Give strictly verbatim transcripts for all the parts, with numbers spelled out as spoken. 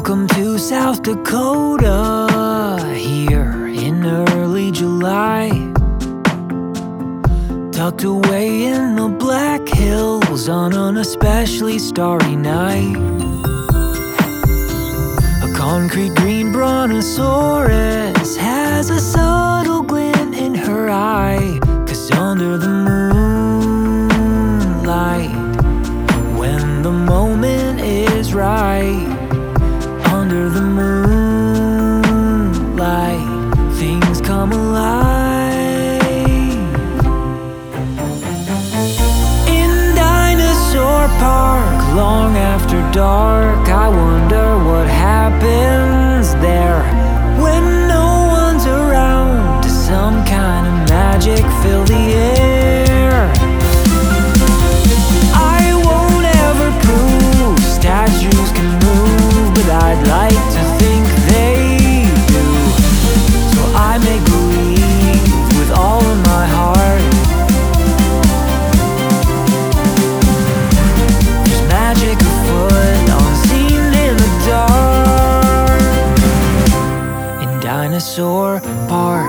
Welcome to South Dakota, here in early July. Tucked away in the Black Hills on an especially starry night. A concrete green brontosaurus has a subtle glint in her eye, 'cause under the moonlight, when the moment is right, under the moonlight, things come alive. In Dinosaur Park, long after dark, I wonder what happens there when no one's around. Does some kind of magic fill the air? I won't ever prove statues can move, but I'd like to think they do. So I make believe with all of my heart. There's magic afoot, unseen in the dark, in Dinosaur Park.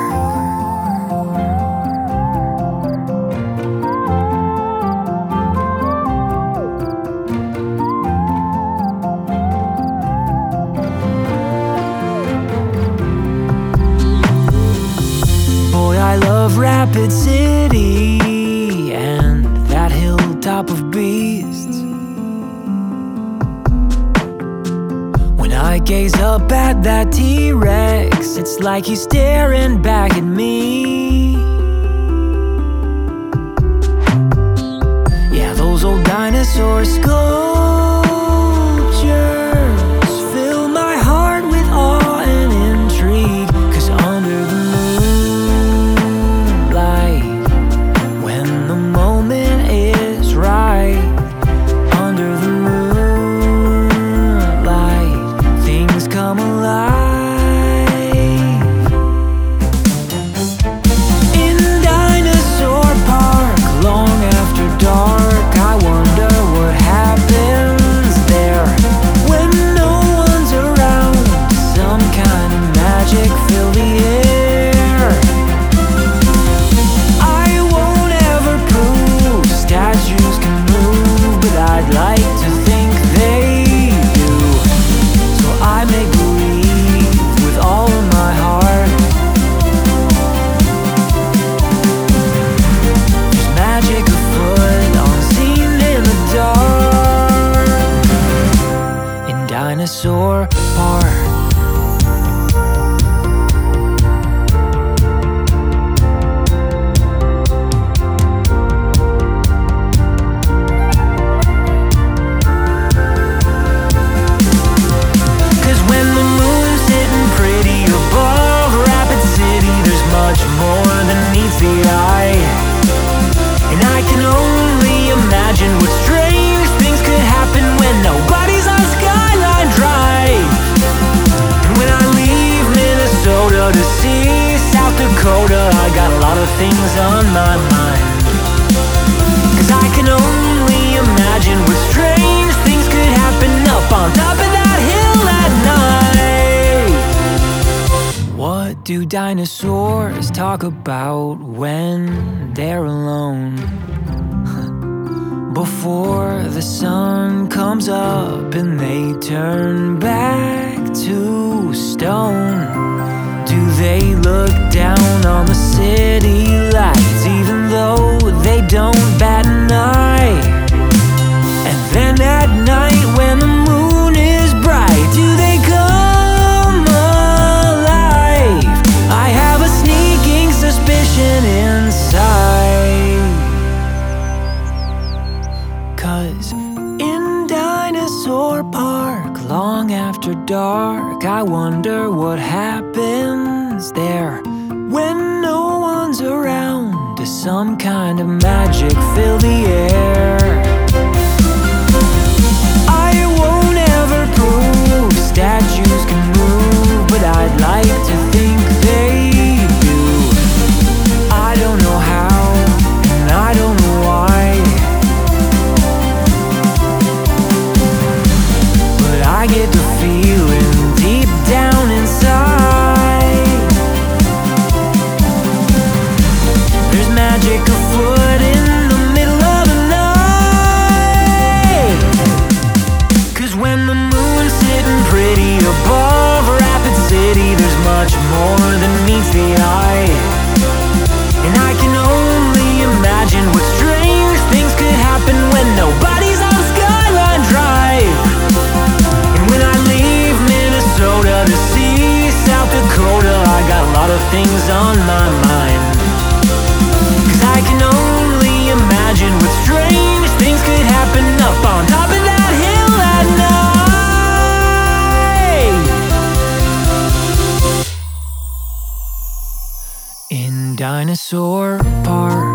I love Rapid City and that hilltop of beasts. When I gaze up at that T-Rex, it's like he's staring back at me. Yeah, those old dinosaur sculptures fill my heart with awe and intrigue, 'cause under the Dinosaur Park. I got a lot of things on my mind, 'cause I can only imagine what strange things could happen up on top of that hill at night. What do dinosaurs talk about when they're alone? Before the sun comes up and they turn back to stone, do they look down on the city lights even though they don't bat an eye? And then at night when the moon is bright, do they come alive? I have a sneaking suspicion inside, 'cause in Dinosaur Park, long after dark, I wonder what happens there when no one's around. Does some kind of magic fill the air? I won't ever prove statues can move, but I'd like to think they do. I don't know how, and I don't know why, but I get the feeling above Rapid City, there's much more than meets the eye. And I can only imagine what strange things could happen when nobody's on Skyline Drive. And when I leave Minnesota to see South Dakota, I got a lot of things on my mind. Cause I can only imagine what strange things could happen up on top of that hill at night. In Dinosaur Park,